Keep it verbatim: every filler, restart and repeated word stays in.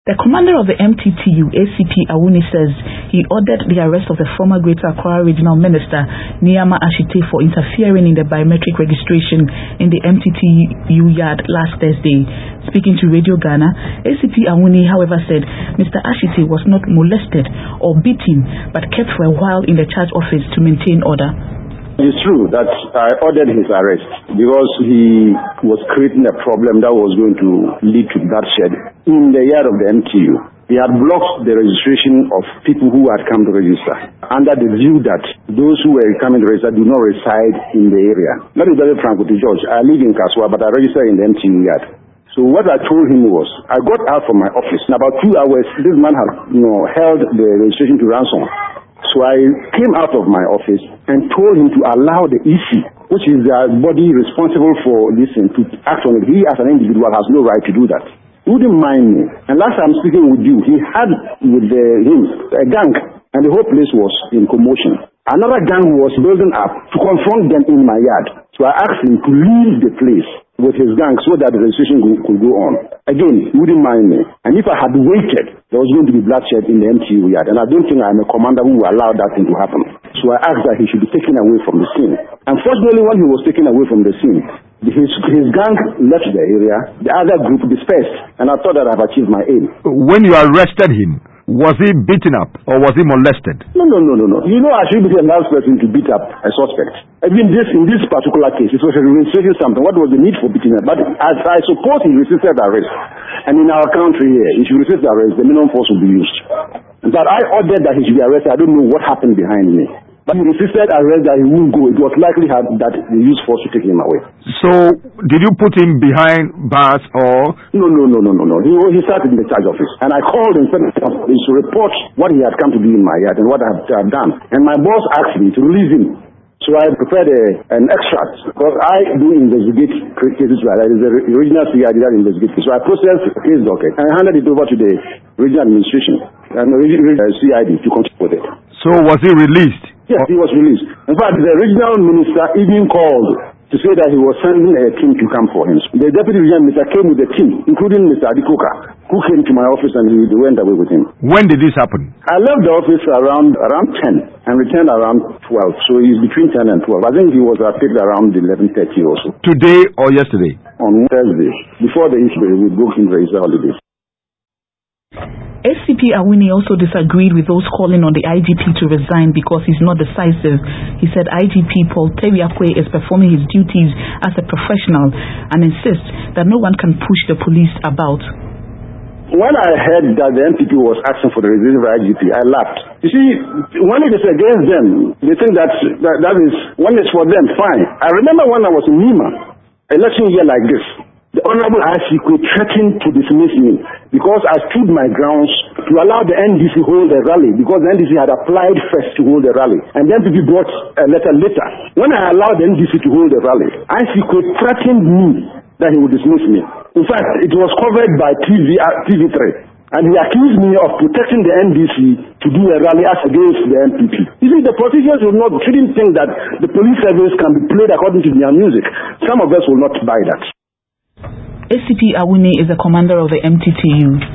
The commander of the M T T U, A C P Awuni, says he ordered the arrest of the former Greater Accra Regional Minister, Nneɛma Ashitey, for interfering in the biometric registration in the M T T U yard last Thursday. Speaking to Radio Ghana, A C P Awuni, however, said Mister Ashitey was not molested or beaten, but kept for a while in the charge office to maintain order. It's true that I ordered his arrest because he was creating a problem that was going to lead to bloodshed in the yard of the M T U. He had blocked the registration of people who had come to register under the view that those who were coming to register do not reside in the area. Let me very frank with you, George. I live in Kaswa, but I register in the M T U yard. So what I told him was, I got out from my office. In about two hours, this man had, you know, held the registration to ransom. So I came out of my office and told him to allow the E C, which is the body responsible for this thing, to act on it. He as an individual has no right to do that. He wouldn't mind me. And last time speaking with you, he had with the, him a gang, and the whole place was in commotion. Another gang was building up to confront them in my yard. So I asked him to leave the place with his gang so that the registration could go on. Again, he wouldn't mind me. And if I had waited, there was going to be bloodshed in the M T U yard. And I don't think I'm a commander who will allow that thing to happen. So I asked that he should be taken away from the scene. Unfortunately, when he was taken away from the scene, his, his gang left the area, the other group dispersed, and I thought that I've achieved my aim. When you arrested him, was he beaten up or was he molested? No, no, no, no, no. You know, I should be the last person to beat up a suspect. Even this, in this particular case, it was a registration something. What was the need for beating up? But as I suppose he resisted arrest, and in our country here, if you resist arrest, the minimum force will be used. But I ordered that he should be arrested. I don't know what happened behind me. But he resisted arrest that he wouldn't go. It was likely that they used force to take him away. So, did you put him behind bars or? No, no, no, no, no, no. He, he sat in the charge office. And I called him to report what he had come to do in my yard and what I have done. And my boss asked me to release him. So I prepared a, an extract, because I do investigate cases like that. It's the regional C I D that investigates. So I processed the case docket and I handed it over to the regional administration and the regional C I D to continue with it. So was he released? Yes, he was released. In fact, the regional minister even called to say that he was sending a team to come for him. The deputy regional minister came with a team, including Mister Adikoka, who came to my office and he went away with him. When did this happen? I left the office around around ten and returned around twelve. So he's between ten and twelve. I think he was picked around eleven thirty or so. Today or yesterday? On Thursday, before the Easter, we booked him for Easter holidays. A C P Awuni also disagreed with those calling on the I G P to resign because he's not decisive. He said I G P Paul Teriakwe is performing his duties as a professional and insists that no one can push the police about. When I heard that the M P P was asking for the resignation of I G P, I laughed. You see, when it is against them, they think that, that that is, when it's for them, fine. I remember when I was in Nima, election year like this, the Honorable Ashikwe threatened to dismiss me because I stood my grounds to allow the N D C hold a rally because the N D C had applied first to hold a rally and then people brought a letter later. When I allowed the N D C to hold a rally, Ashikwe threatened me that he would dismiss me. In fact, it was covered by T V, uh, T V three. And he accused me of protecting the N D C to do a rally as against the M P P. You see, the politicians will not, shouldn't think that the police service can be played according to their music. Some of us will not buy that. A C P Awuni is the commander of the M T T U.